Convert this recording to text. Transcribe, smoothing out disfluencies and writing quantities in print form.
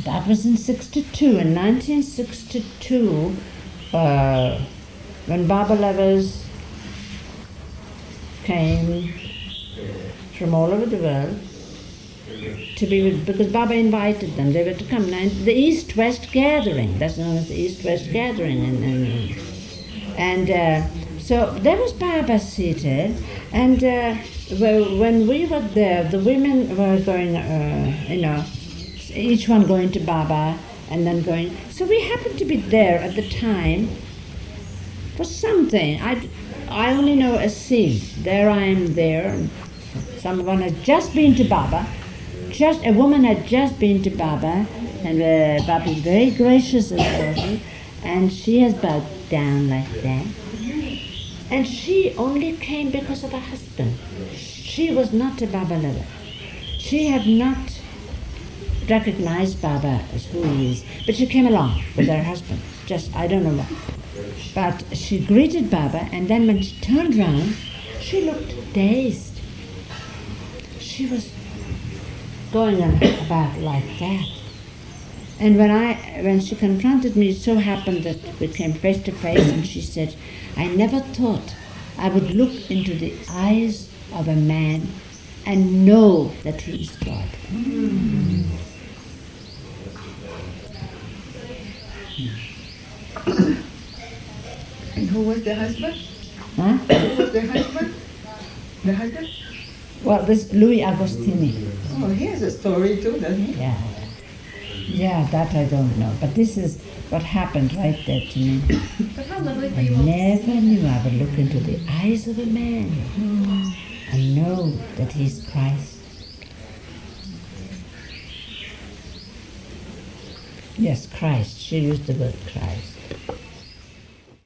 That was in 62. In 1962, when Baba lovers came from all over the world to be with, because Baba invited them, they were to come. And the East-West Gathering, that's known as the East-West Gathering. So there was Baba seated, and when we were there, the women were going, each one going to Baba and then going. So we happened to be there at the time for something. I only know a scene. There I am there. And someone had just been to Baba. A woman had just been to Baba, and Baba is very gracious and everything, and she has bowed down like that. And she only came because of her husband. She was not a Baba lover. She had not recognized Baba as who he is, but she came along with her husband. Just, I don't know why. But she greeted Baba, and then when she turned round, she looked dazed. She was going about like that. And when she confronted me, it so happened that we came face to face, and she said, I never thought I would look into the eyes of a man and know that he is God. And who was the husband? Huh? Who was the husband? The husband? Well, this Louis Agostini. Oh, he has a story too, doesn't he? Yeah. Yeah, that I don't know. But this is what happened right there to me. But how lovely for I you all to never see. knew I would look into the eyes of a man and know that he's Christ. Yes, Christ. She used the word Christ.